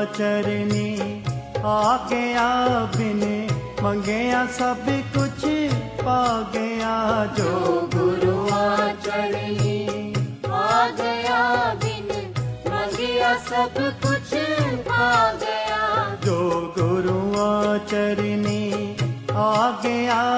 चरनी आ गया, बिन मंगया सब कुछ पा गया। जो गुरुआ चरनी आ गया, बिन मंगिया सब कुछ पा गया। जो गुरुआ चरनी आ गया,